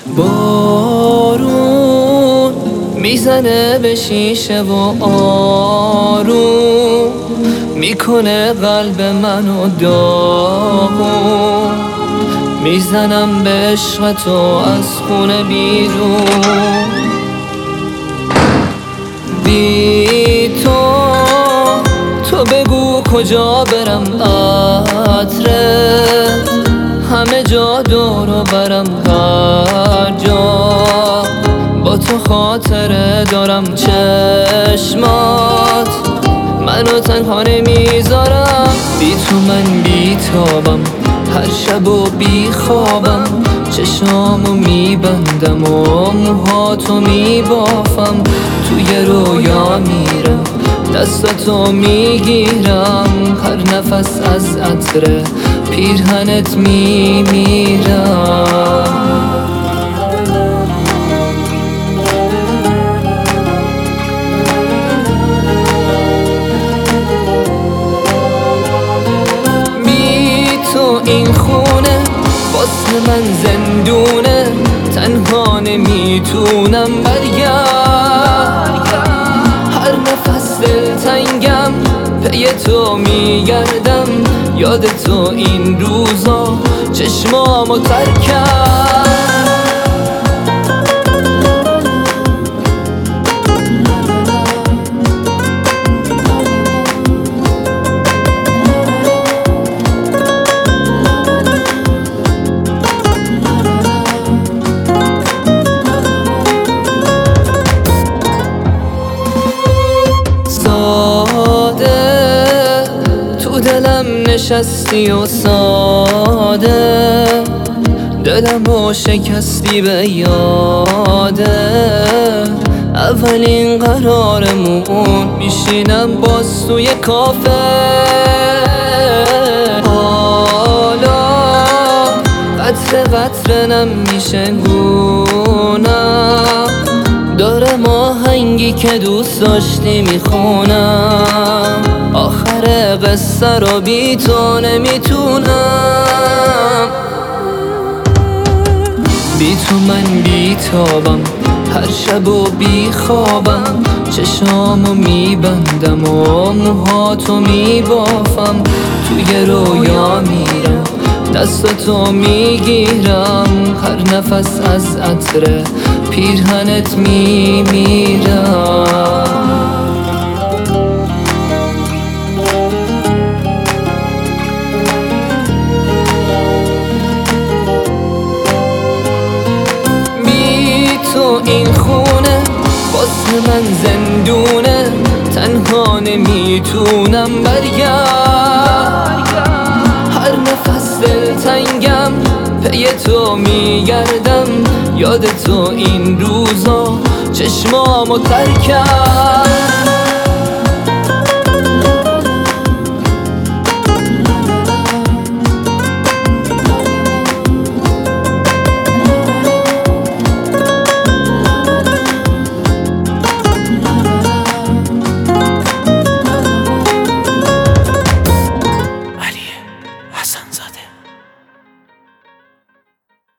بارون میزنه به شیشه و آروم میکنه قلب منو داغون. میزنم به عشق تو از خونه بیرون. بی تو بگو کجا برم عطره، همه جا دورو برم هر جا. با تو خاطره دارم چشمات منو تنها نمیذارم. بی تو من بیتابم هر شب و بی خوابم. چشامو میبندم و موهاتو میبافم. توی رویا میرم دستاتو میگیرم. هر نفس از عطر پیرهنت میمیرم. این خونه واسه من زندونه، تنها نمیتونم برگرد. هر نفس دلتنگم پی تو میگردم. یاد تو این روزا چشمامو تر کرد. دلم نشستی و ساده، دلمو شکستی به یاده. اولین قرارمون میشینم باز توی کافه. حالا قطره قطره نم میشه گونم. دارم آهنگی که دوست داشتی میخونم. آخر قصه رو بی تو نمیتونم. بی تو من بیتابم هر شب و بی خوابم. چشامو میبندم و موهاتو میبافم. توی رویا میرم دستاتو میگیرم. هر نفس از عطر پیرهنت میمیرم. این خونه واسه من زندونه، تنها نمیتونم برگرد. هر نفس دلتنگم پی تو میگردم. یاد تو این روزا چشمامو تر کرد.